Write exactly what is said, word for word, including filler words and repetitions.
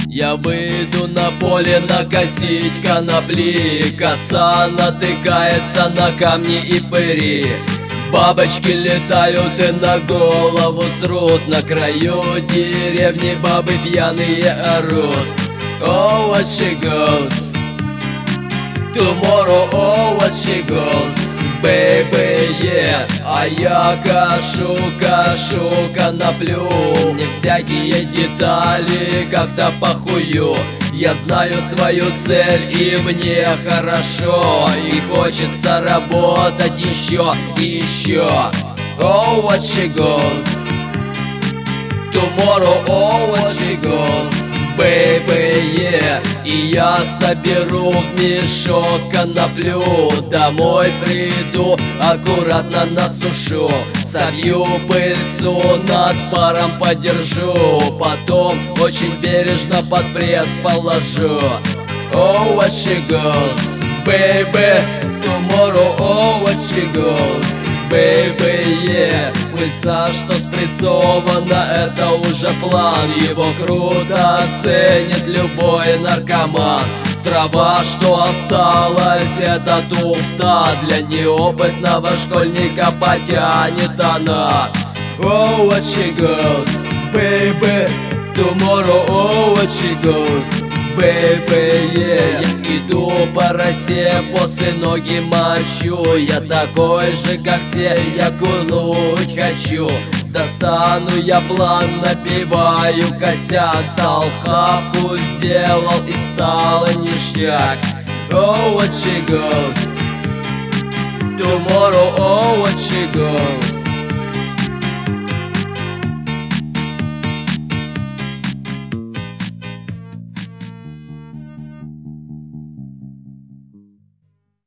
Я выйду на поле накосить конопли, коса натыкается на камни и пыри. Бабочки летают и на голову срут, на краю деревни бабы пьяные орут. Oh, what she goes tomorrow, oh, what she goes, baby, yeah. А я кашу, кашу коноплю, мне всякие детали как-то похую. Я знаю свою цель и мне хорошо, и хочется работать еще и еще. Oh, what she goes tomorrow, oh, what she goes, baby, yeah. И я соберу в мешок коноплю, домой приду, аккуратно насушу, собью пыльцу, над паром подержу, потом очень бережно под пресс положу. Oh, what she goes, baby, tomorrow, oh, what she goes, baby, yeah. Пыльца, что спрессована, это уже план, его круто оценит любой наркоман. Трава, что осталась, это туфта, для неопытного школьника потянет она. Oh, what she goes, baby, tomorrow, oh, what she goes, baby, yeah. Я иду по росе, после ноги мочу, я такой же, как все, я курнуть хочу. Достану я план, напиваю кося, стал хапку, сделал и стало ништяк. Oh, what she goes tomorrow, oh, what she goes,